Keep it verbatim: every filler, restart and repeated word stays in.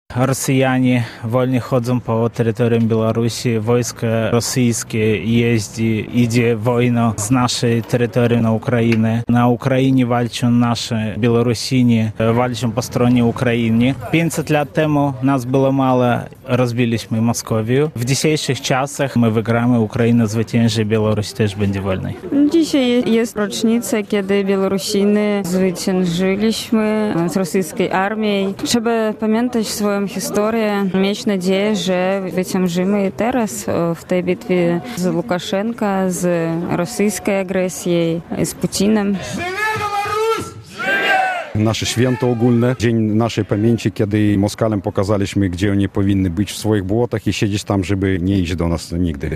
Rosjanie wolnie chodzą po terytorium Białorusi, wojsko rosyjskie jeździ, idzie wojna z naszej terytorium na Ukrainę. Na Ukrainie walczą nasze Białorusini, walczą po stronie Ukrainy. pięćset lat temu nas było mało, rozbiliśmy Moskowię. W dzisiejszych czasach my wygramy, Ukraina zwycięży, Białoruś też będzie wolna. Dzisiaj jest rocznica, kiedy Białorusiny zwyciężyliśmy z rosyjskiej armii. Trzeba pamiętać swoją historię, mieć nadzieję, że zwyciężymy i teraz w tej bitwie z Łukaszenką, z rosyjskiej agresją, z Putinem. Nasze święto ogólne, dzień naszej pamięci, kiedy Moskalem pokazaliśmy, gdzie oni powinny być w swoich błotach i siedzieć tam, żeby nie iść do nas nigdy.